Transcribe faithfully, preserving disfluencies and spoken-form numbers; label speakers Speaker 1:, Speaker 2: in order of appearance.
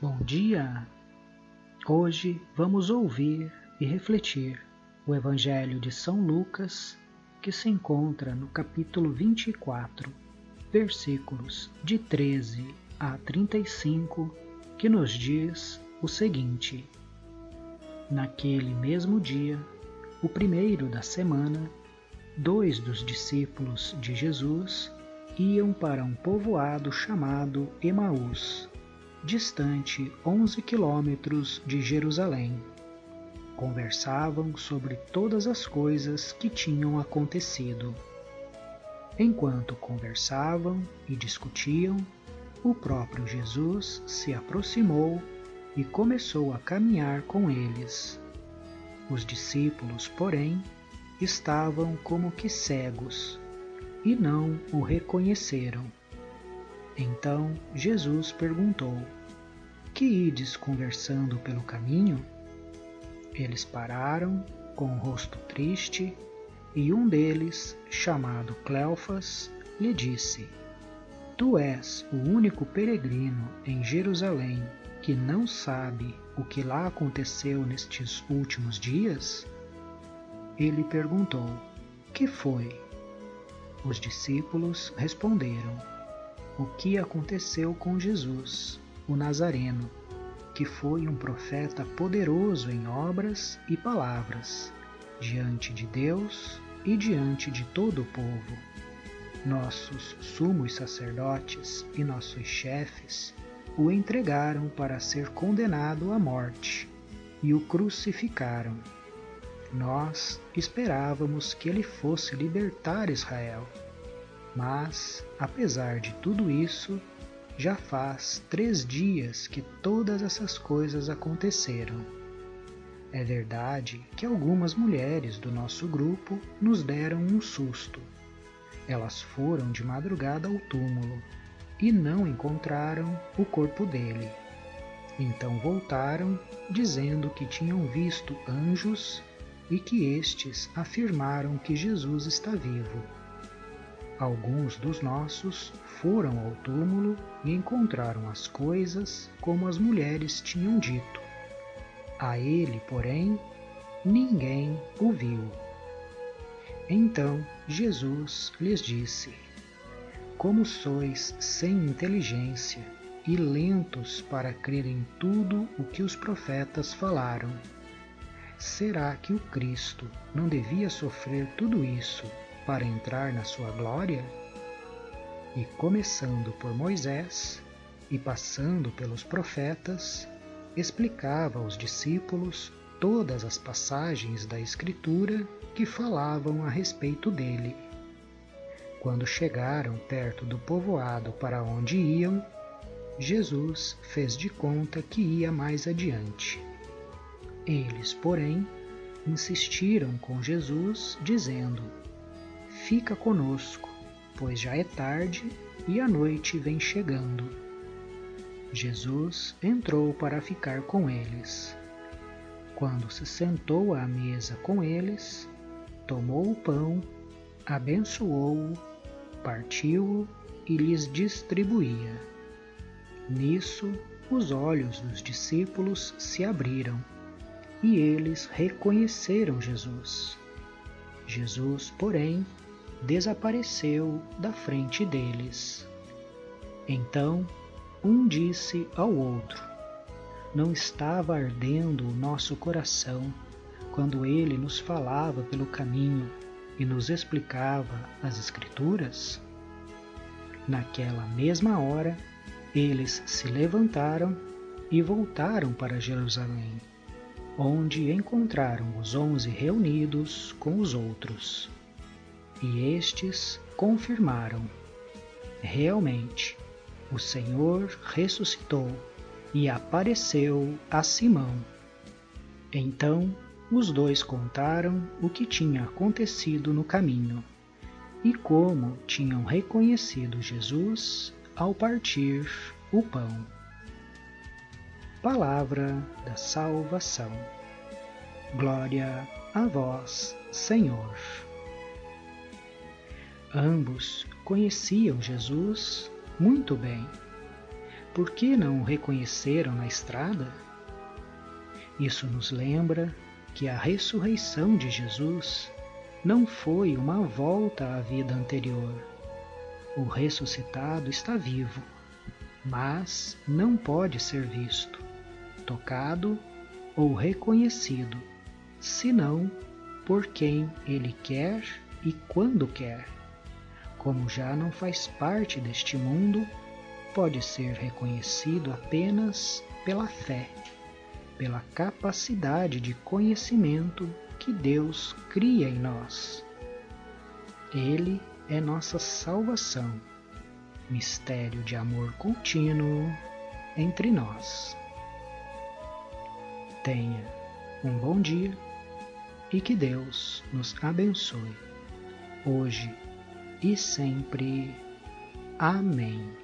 Speaker 1: Bom dia! Hoje vamos ouvir e refletir o Evangelho de São Lucas, que se encontra no capítulo vinte e quatro, versículos de treze a trinta e cinco, que nos diz o seguinte: Naquele mesmo dia, o primeiro da semana, dois dos discípulos de Jesus iam para um povoado chamado Emaús, distante onze quilômetros de Jerusalém. Conversavam sobre todas as coisas que tinham acontecido. Enquanto conversavam e discutiam, o próprio Jesus se aproximou e começou a caminhar com eles. Os discípulos, porém, estavam como que cegos e não o reconheceram. Então Jesus perguntou: Que ides conversando pelo caminho? Eles pararam, com o rosto triste, e um deles, chamado Cleofas, lhe disse: Tu és o único peregrino em Jerusalém que não sabe o que lá aconteceu nestes últimos dias? Ele perguntou: Que foi? Os discípulos responderam: O que aconteceu com Jesus, o Nazareno, que foi um profeta poderoso em obras e palavras, diante de Deus e diante de todo o povo. Nossos sumos sacerdotes e nossos chefes o entregaram para ser condenado à morte e o crucificaram. Nós esperávamos que ele fosse libertar Israel. Mas, apesar de tudo isso, já faz três dias que todas essas coisas aconteceram. É verdade que algumas mulheres do nosso grupo nos deram um susto. Elas foram de madrugada ao túmulo e não encontraram o corpo dele. Então voltaram, dizendo que tinham visto anjos e que estes afirmaram que Jesus está vivo. Alguns dos nossos foram ao túmulo e encontraram as coisas como as mulheres tinham dito. A ele, porém, ninguém o viu. Então Jesus lhes disse: Como sois sem inteligência e lentos para crer em tudo o que os profetas falaram. Será que o Cristo não devia sofrer tudo isso para entrar na sua glória? E começando por Moisés e passando pelos profetas, explicava aos discípulos todas as passagens da Escritura que falavam a respeito dele. Quando chegaram perto do povoado para onde iam, Jesus fez de conta que ia mais adiante. Eles, porém, insistiram com Jesus, dizendo: Fica conosco, pois já é tarde e a noite vem chegando. Jesus entrou para ficar com eles. Quando se sentou à mesa com eles, tomou o pão, abençoou-o, partiu-o e lhes distribuía. Nisso, os olhos dos discípulos se abriram e eles reconheceram Jesus. Jesus, porém, desapareceu da frente deles. Então, um disse ao outro: Não estava ardendo o nosso coração quando ele nos falava pelo caminho e nos explicava as Escrituras? Naquela mesma hora, eles se levantaram e voltaram para Jerusalém, onde encontraram os onze reunidos com os outros. E estes confirmaram: Realmente, o Senhor ressuscitou e apareceu a Simão. Então, os dois contaram o que tinha acontecido no caminho e como tinham reconhecido Jesus ao partir o pão. Palavra da salvação. Glória a vós, Senhor. Ambos conheciam Jesus muito bem, por que não o reconheceram na estrada? Isso nos lembra que a ressurreição de Jesus não foi uma volta à vida anterior. O ressuscitado está vivo, mas não pode ser visto, tocado ou reconhecido, senão por quem ele quer e quando quer. Como já não faz parte deste mundo, pode ser reconhecido apenas pela fé, pela capacidade de conhecimento que Deus cria em nós. Ele é nossa salvação, mistério de amor contínuo entre nós. Tenha um bom dia e que Deus nos abençoe, hoje e sempre. Amém.